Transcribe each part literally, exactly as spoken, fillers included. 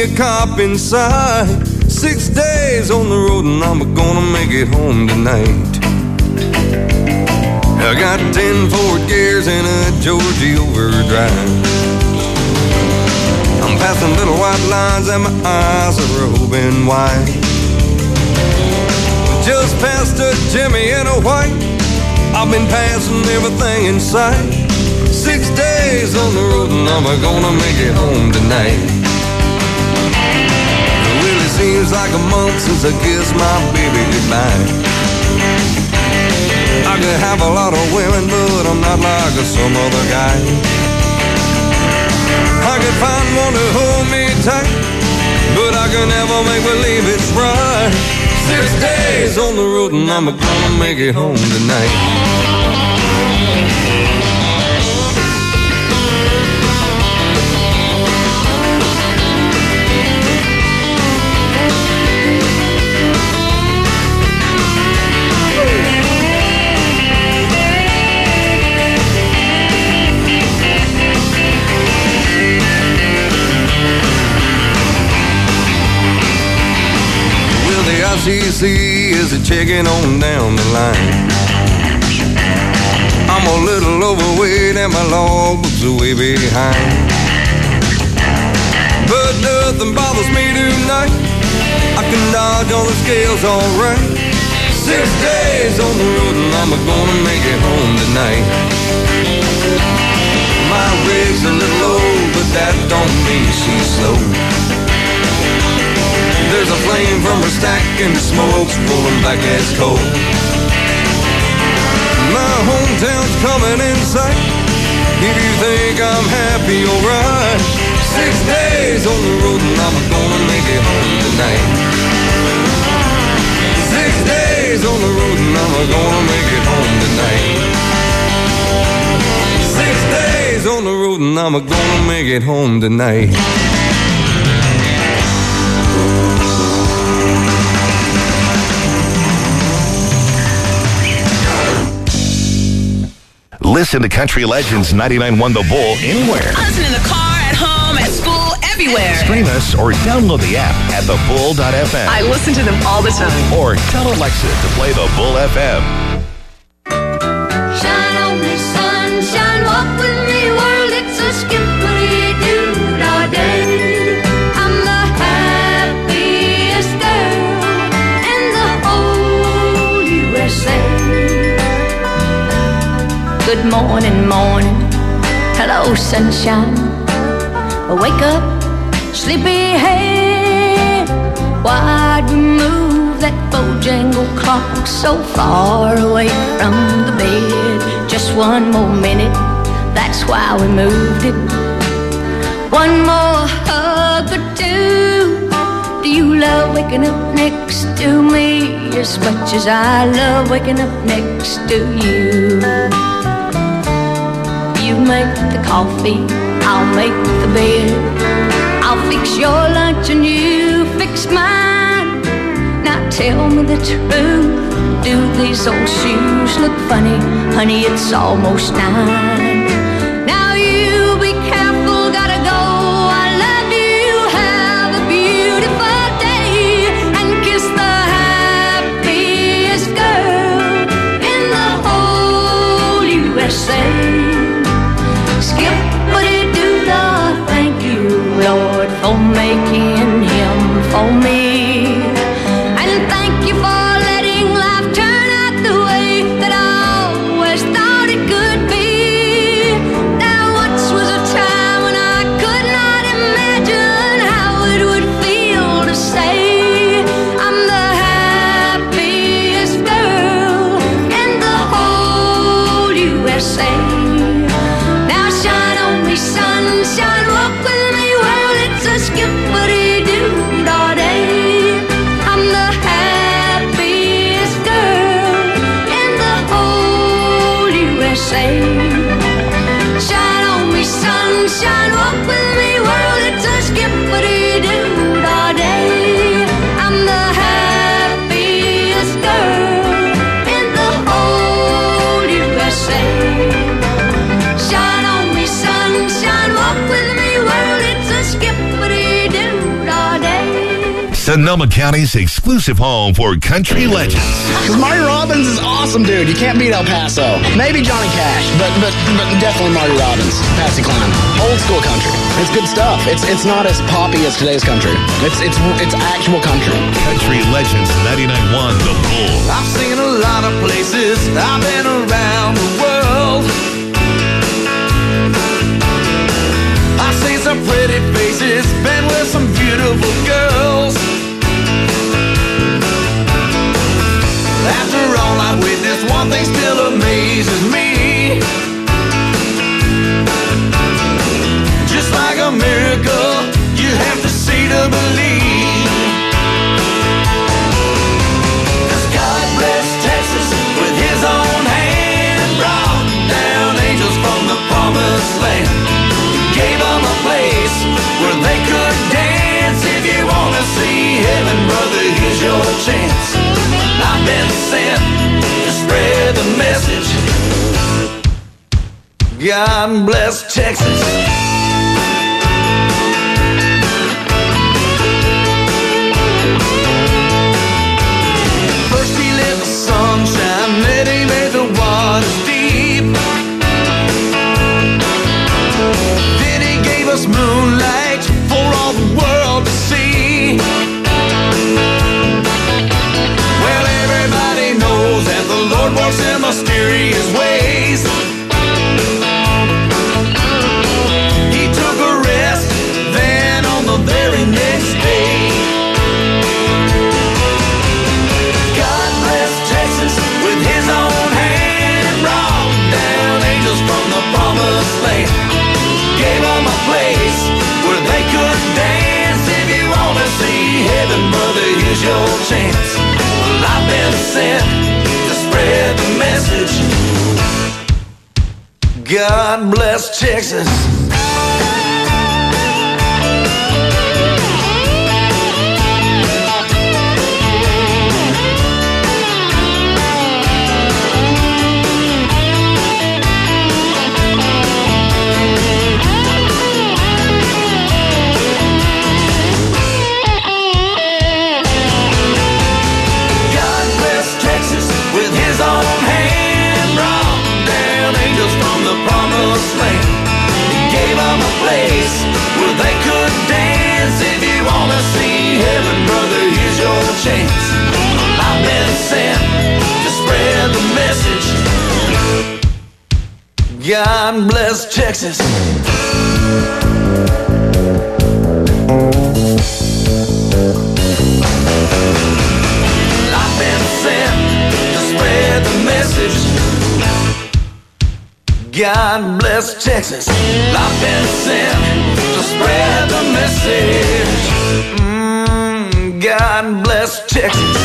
a cop inside. Six days on the road and I'm gonna make it home tonight. I got ten forward gears and a Georgie overdrive. I'm passing little white lines and my eyes are open wide. Just past a Jimmy and a white. I've been passing everything in sight. Six days on the road and I'm gonna make it home tonight. Well, it seems like a month since I kissed my baby goodbye. I could have a lot of women, but I'm not like some other guy. I could find one to hold me tight, but I can never make believe it's right. Six days on the road and I'm gonna make it home tonight. I C C is a checking on down the line. I'm a little overweight and my logbook's way behind. But nothing bothers me tonight. I can dodge on the scales alright. Six days on the road and I'm gonna make it home tonight. My rig's a little old, but that don't mean she's slow. There's a flame from her stack and the smoke's pulling back as coal. My hometown's coming in sight. If you think I'm happy, alright. Six days on the road and I'm gonna make it home tonight. Six days on the road and I'm gonna make it home tonight. Six days on the road and I'm gonna make it home tonight. Listen to Country Legends ninety-nine point one The Bull anywhere. Listen in the car, at home, at school, everywhere. Stream us or download the app at the bull dot f m. I listen to them all the time. Or tell Alexa to play The Bull F M. Shine on me, sunshine, walk with me, world, it's a skippity-doo all day. I'm the happiest girl in the whole U S A. Good morning, morning, hello sunshine. Wake up, sleepyhead. Why'd you move that Bojangle clock so far away from the bed? Just one more minute, that's why we moved it. One more hug or two. Do you love waking up next to me as much as I love waking up next to you? You make the coffee, I'll make the bed. I'll fix your lunch and you fix mine. Now tell me the truth, do these old shoes look funny? Honey, it's almost nine. Now you be careful, gotta go. I love you, have a beautiful day. And kiss the happiest girl in the whole U S A. Skippity-doo-dah, thank you, Lord, for making him for me. And thank you for letting life turn out the way that I always thought it could be. Now once was a time when I could not imagine how it would feel to say I'm the happiest girl in the whole U S A. Sunshine, walk with me, well, it's a skippity-doo all day. Sonoma County's exclusive home for country legends. Because Marty Robbins is awesome, dude. You can't beat El Paso. Maybe Johnny Cash, but but but definitely Marty Robbins. Patsy Cline. Old school country. It's good stuff. It's it's not as poppy as today's country. It's it's it's actual country. Country Legends ninety-nine point one The Bull. I've seen a lot of places. I've been around the world. I've seen some pretty faces, been with some beautiful girls. After all I've witnessed, one thing still amazes me. Just like a miracle, you have to see to believe. 'Cause God bless Texas with his own hand, brought down angels from the promised land. Gave them a place where they could dance. If you want to see heaven, brother, here's your chance. I've been sent to spread the message. God bless Texas. First he lit the sunshine, then he made the waters deep. Then he gave us moonlight for all the world to see. Well, everybody knows that the Lord works in mysterious ways. He took a rest, then on the very next day. God bless Texas with his own hand, brought down angels from the promised land. Gave them a place where they could dance. If you want to see heaven, brother, here's your chance. Well, I've been sent to spread the message. God bless Texas. Place where they could dance. If you want to see heaven, brother, here's your chance. I've been sent to spread the message. God bless Texas. I've been sent to spread the message. God bless Texas. I've been sent to spread the message. Mm, God bless Texas.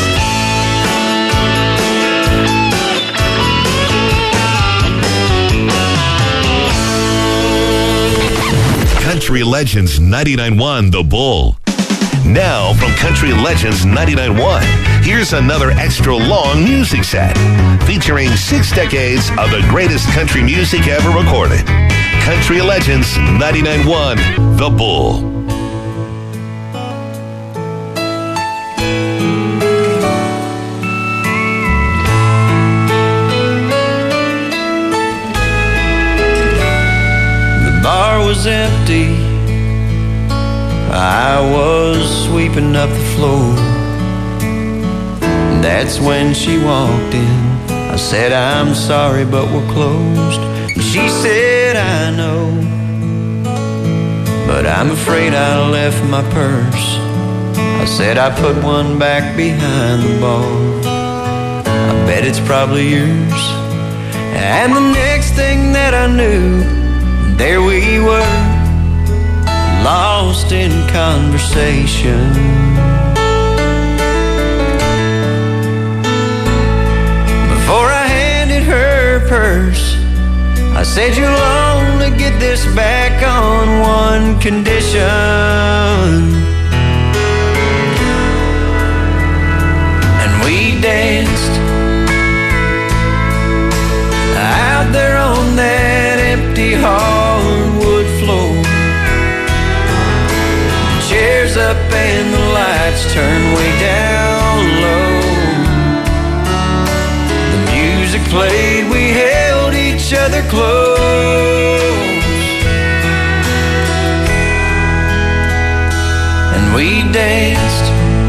Country Legends ninety-nine point one The Bull. Now from Country Legends ninety-nine point one, here's another extra long music set featuring six decades of the greatest country music ever recorded. Country Legends ninety-nine point one The Bull. The bar was empty. I was sweeping up the floor. That's when she walked in. I said, I'm sorry, but we're closed. She said, I know, but I'm afraid I left my purse. I said, I put one back behind the bar. I bet it's probably yours. And the next thing that I knew, there we were, lost in conversation. Before I handed her purse, I said, you'll only get this back on one condition. And we danced out there on that empty hardwood floor. Chairs up and the lights lights turned way down low. The music played, we held each other close, and we danced.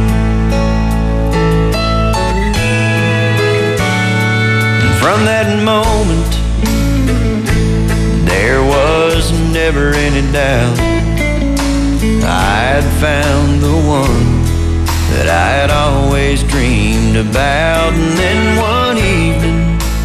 And from that moment, there was never any doubt I'd found the one that I had always dreamed about. And then one evening,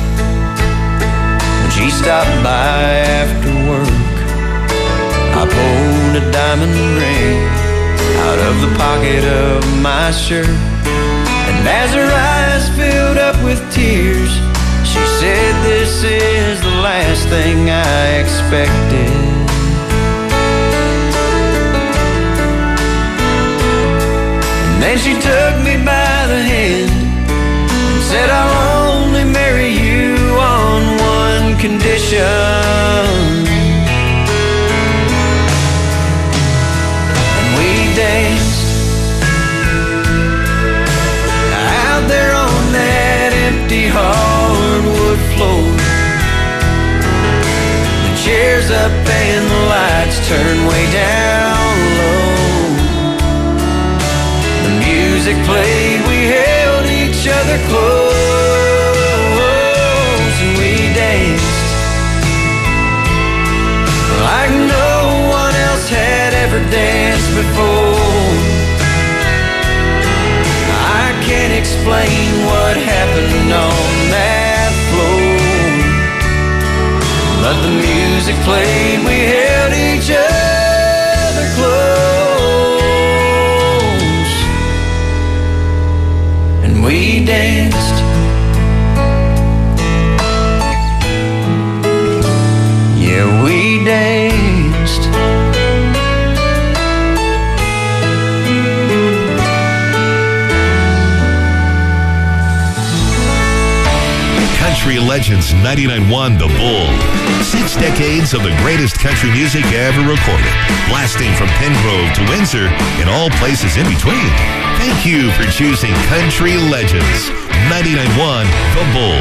when she stopped by after work, I pulled a diamond ring out of the pocket of my shirt. And as her eyes filled up with tears, she said, "This is the last thing I expected." And then she took me by the hand and said, "I'll only marry you on one condition." And we danced out there on that empty hardwood floor. The chairs up and the lights turned way down low. The music played, we held each other close, and we danced like no one else had ever danced before. I can't explain what happened on that floor, but the music played, we held each other close, and we danced. Yeah, we danced. Country Legends ninety-nine point one The Bull. Six decades of the greatest country music ever recorded, blasting from Pengrove to Windsor and all places in between. Thank you for choosing Country Legends ninety-nine point one The Bull.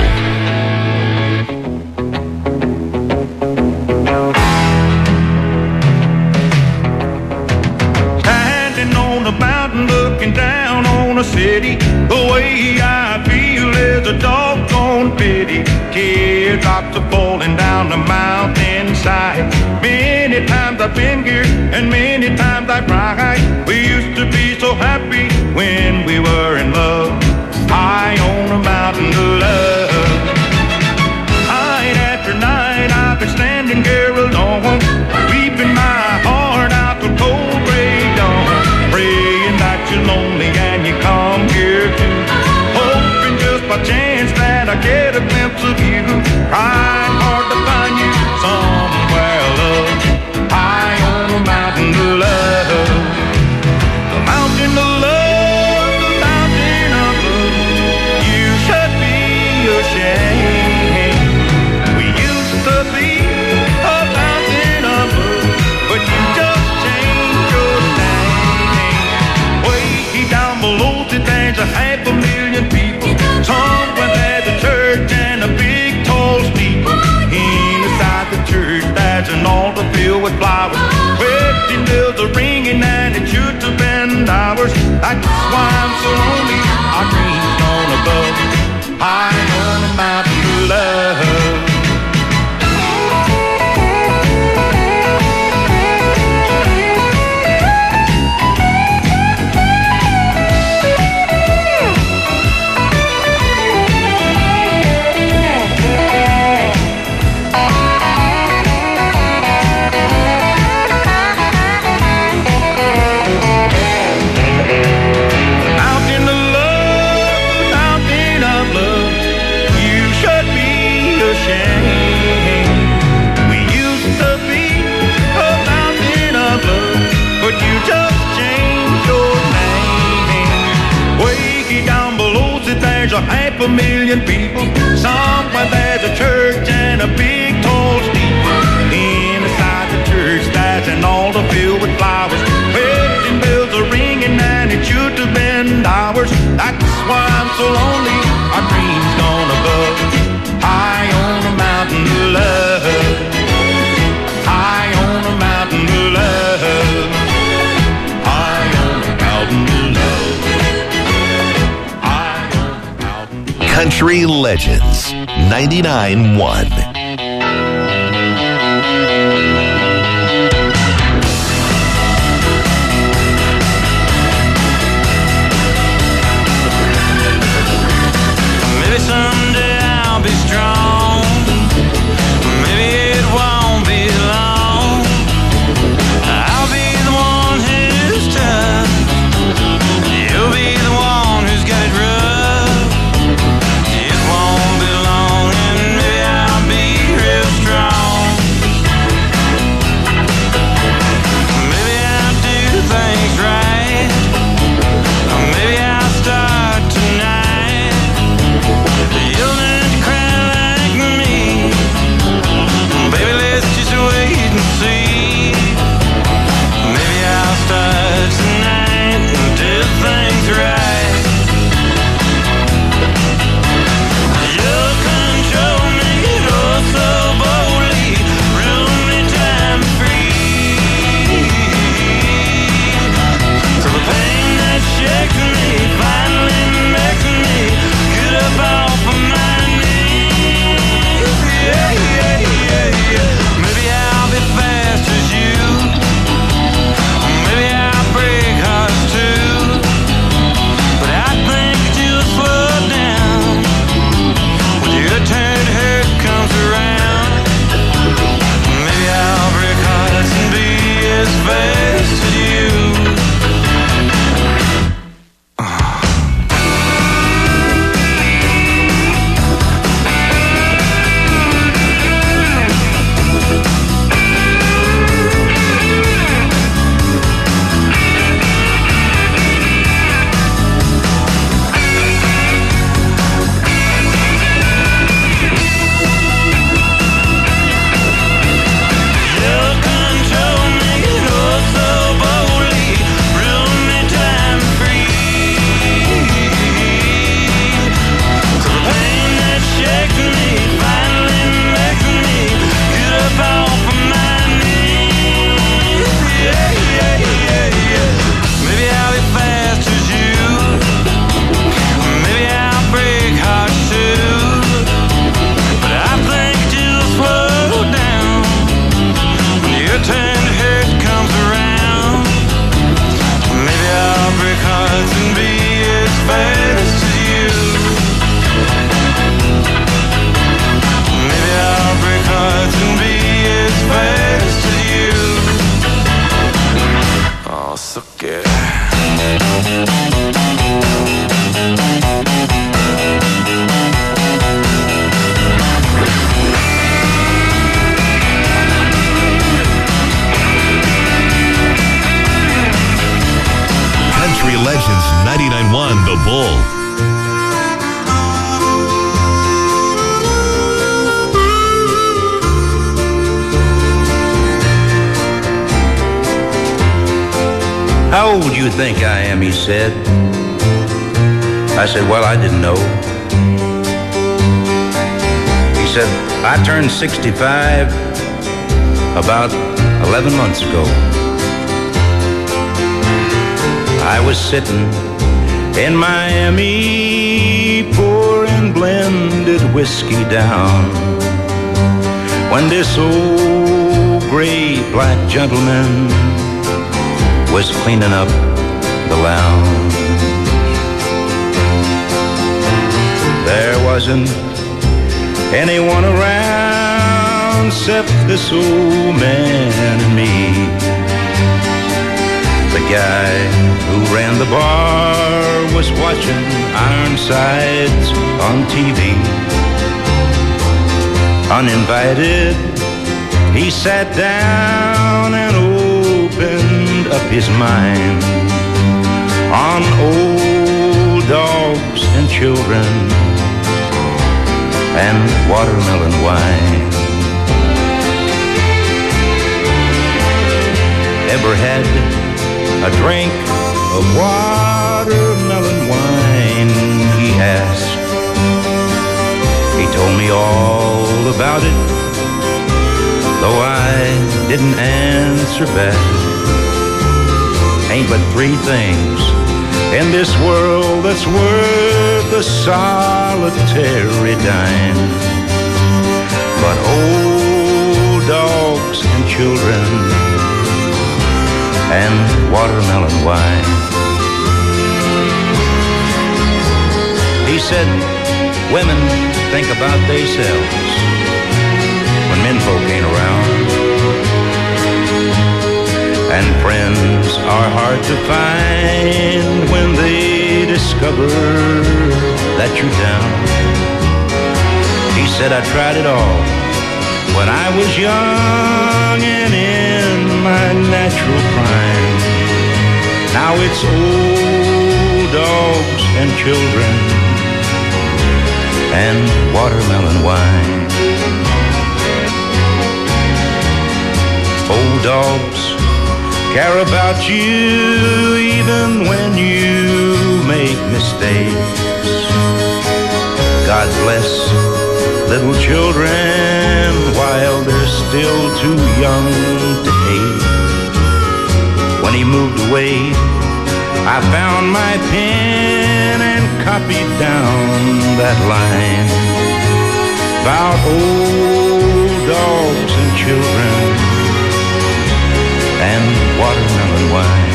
Standing on the mountain looking down on the city, the way I feel is a doggone pity. Kids drops are falling down the mountainside. Many times I've been here and many times I cried. We used to be so happy when we were in love, high on the mountain of love. Night after night I've been standing here alone, weeping my heart out till cold gray dawn, praying that you're lonely and you come here too, hoping just by chance that I get a glimpse of you. Trying hard to find you somewhere, love, high on the mountain of love. The mountain of love, the mountain of love. You should be ashamed. We used to be a mountain of love, but you just changed your name. Way down below there's a half a million people. Somewhere there's a church and a big tall steeple. Inside the church there's an altar filled with flowers. Wedding bells are ringing and it should have been ours. That's why I'm so lonely, our dreams gone above, high on the mountain of love. There's a half a million people. Somewhere there's a church and a big tall steeple. Inside the church there's an altar filled with flowers. Wedding bells are ringing and it should have been Country Legends ninety-nine one. Maybe someday I'll be strong. Maybe it won't be long. I'll be the one who's tough. You'll be the one who's got it rough. It won't be long and maybe I'll be real strong. Maybe I'll do things right. Or maybe I'll start tonight. You'll learn to cry like me. Baby, let's just wait and see. Maybe I'll start tonight and do things right. You'll control me, oh so boldly, rule me time free. So the pain that shakes me finally makes me get up off of my knees. Yeah, yeah, yeah, yeah. Maybe I'll be fast as you. Maybe I'll break hearts too. But I think that you'll slow down when your turn to hurt comes around. Maybe I'll break hearts and be as fast as you. You'll control me, oh so boldly, rule me time free. So the pain that shakes me finally makes me get up off of my knees. Yeah, yeah, yeah, yeah. Maybe I'll be fast as you. Maybe I'll break hearts too. But I think you'll slow down when your turn to hurt comes around. Maybe I'll break hearts and be as fast as you. Maybe I'll break hearts and be as fast as you. Oh, so good. Country Legends ninety-nine one, The Bull. How old do you think I am, he said. I said, well, I didn't know. He said, I turned sixty-five about eleven months ago. I was sitting in Miami pouring blended whiskey down when this old gray black gentleman was cleaning up the lounge. There wasn't anyone around except this old man and me. The guy who ran the bar was watching Ironsides on T V. Uninvited, he sat down and opened up his mind on old dogs and children and watermelon wine. Ever had a drink of watermelon wine, he asked. He told me all about it, though I didn't answer back. Ain't but three things in this world that's worth a solitary dime. But old dogs and children and watermelon wine. He said, women think about themselves when menfolk ain't around, and friends are hard to find when they discover that you're down. He said, I tried it all when I was young and in my natural prime. Now it's old dogs and children and watermelon wine. Old dogs care about you even when you make mistakes. God bless little children while they're still too young to hate. When he moved away, I found my pen and copied down that line about old dogs and children and watermelon wine.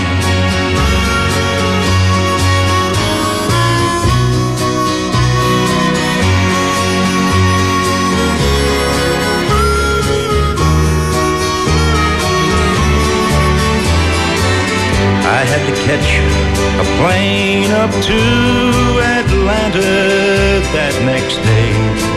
I had to catch a plane up to Atlanta that next day.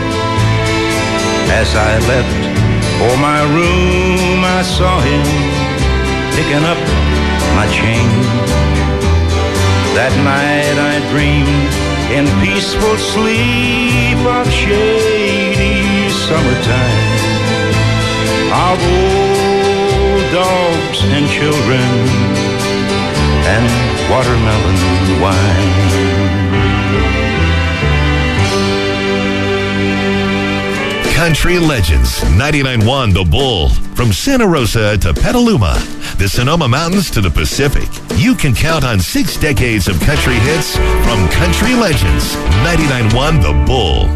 As I left for my room, I saw him picking up my change. That night I dreamed in peaceful sleep of shady summertime, of old dogs and children and watermelon wine. Country Legends, ninety-nine point one The Bull. From Santa Rosa to Petaluma, the Sonoma Mountains to the Pacific, you can count on six decades of country hits from Country Legends, ninety-nine point one The Bull.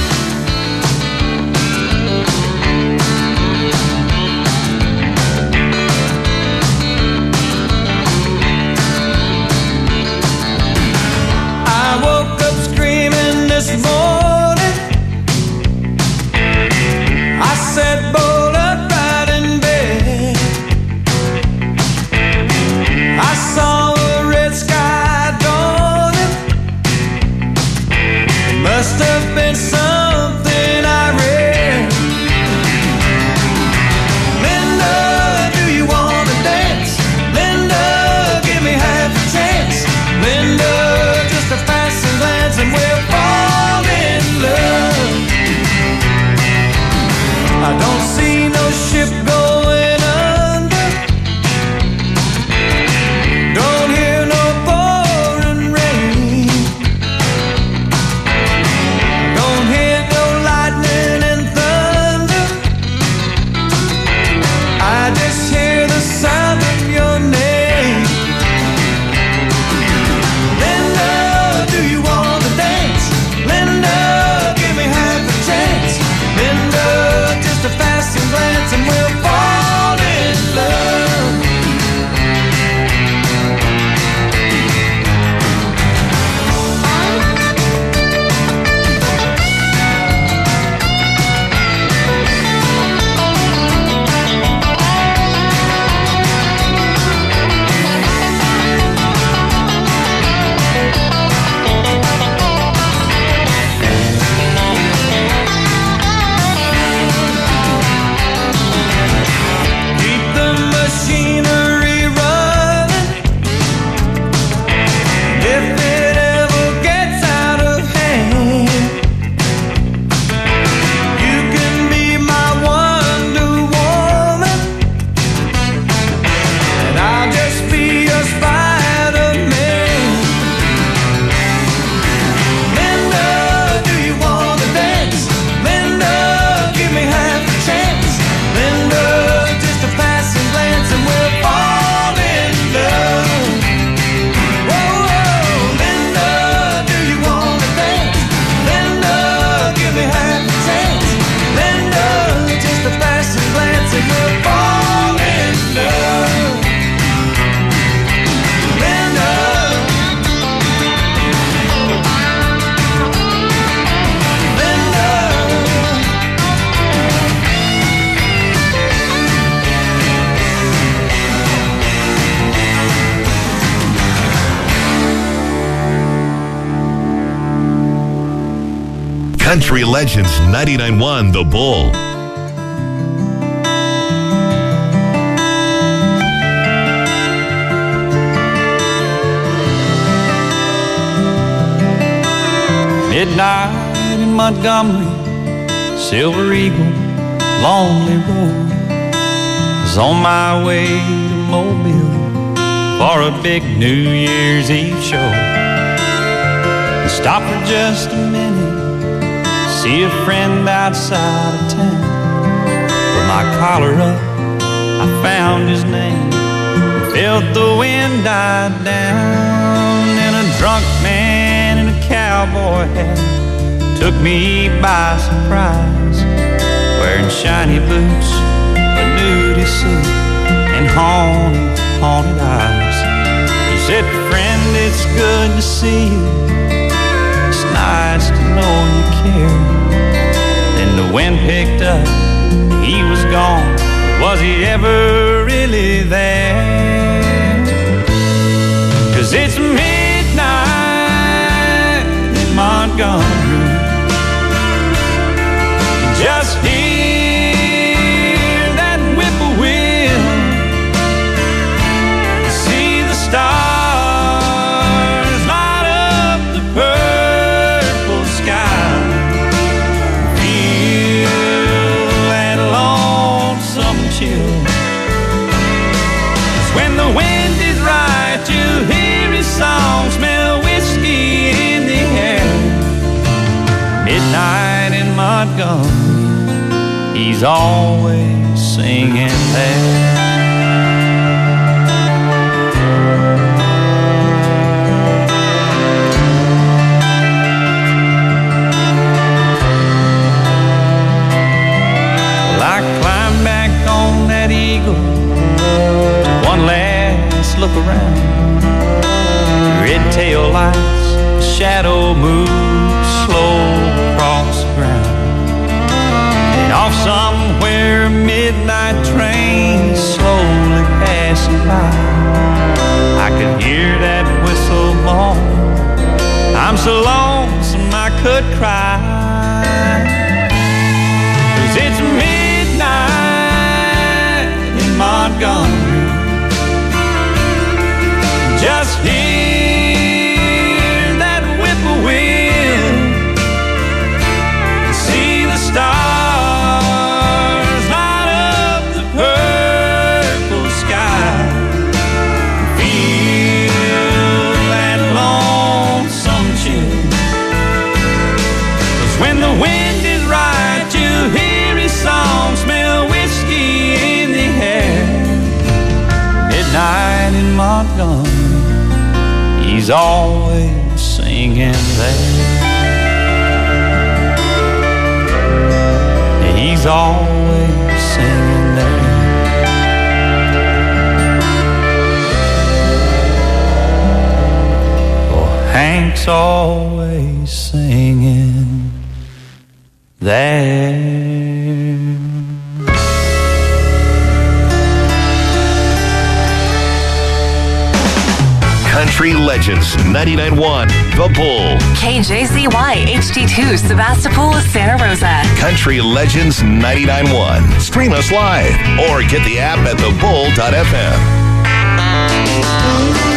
I woke up screaming this morning. I said, bolt upright in bed. I saw a red sky dawning. It must have been Country Legends ninety-nine point one The Bull. Midnight in Montgomery, Silver Eagle, Lonely Road. Was on my way to Mobile for a big New Year's Eve show. And stopped for just a minute, see a friend outside of town. Put my collar up, I found his name, felt the wind die down. And a drunk man in a cowboy hat took me by surprise, wearing shiny boots, a nudie suit, and haunted, haunted eyes. He said, friend, it's good to see you, it's nice to know you care. Then the wind picked up, he was gone, was he ever really there? 'Cause it's midnight in Montgomery, just hear that whippoorwill, see the stars light up the purple sky, feel that lonesome chill. 'Cause when the wind is right, you hear his song, smell whiskey in the air. Midnight in Montgomery, he's always singing there. Well, I climbed back on that Eagle, one last look around. Red tail lights, shadow moves slow across the ground. And off somewhere, a midnight train is slowly passing by. I could hear that whistle blow, I'm so lonesome I could cry. 'Cause it's midnight in Montgomery, just hear that whippoorwill, see the stars light up the purple sky, feel that lonesome chill. 'Cause when the wind is right, you hear his song, smell whiskey in the air. Midnight in Montgomery, he's always singing there. He's always singing there. Oh, Hank's always singing there. Country Legends ninety-nine point one The Bull. K J Z Y H D two, Sebastopol, Santa Rosa. Country Legends ninety-nine point one. Stream us live or get the app at the bull dot f m.